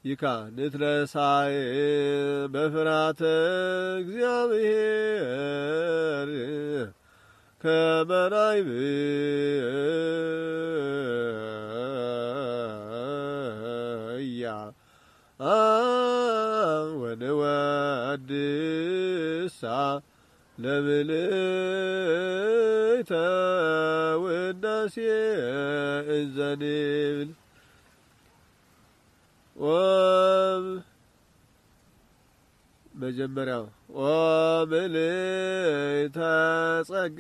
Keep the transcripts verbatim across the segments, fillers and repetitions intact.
ይካ ንትነሳይ በፍርሃተ እግዚአብሔር ከመራይ ብያ ወንወድሳ ለምልዕተ ውዳሴ እንዘንብል ወም መጀመሪያው ወምልዕተ ጸጋ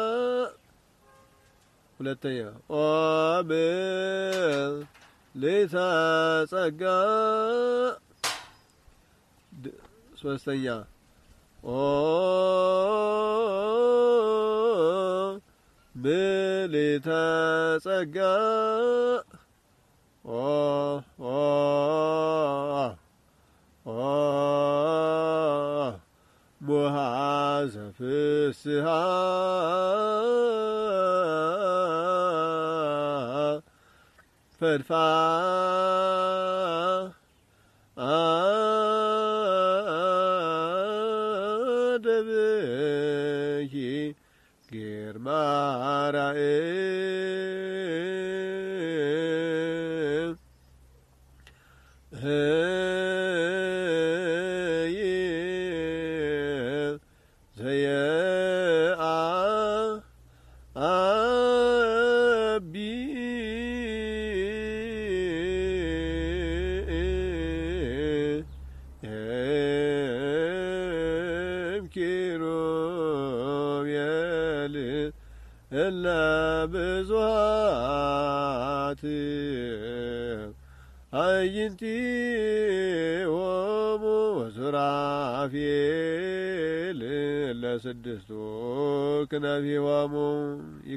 ሁለተኛ ወምልዕተ ጸጋ ሶስተኛ ወምልዕተ ጸጋ ኦ ኦ ኦ ሙሃዘ ፍስሃ ፈድፋ አደብኪ ግርማ እለ ብዙኃት አዕይንቲሆሙ ወሱራፌል ለስድስቱ ክነፊሆሙ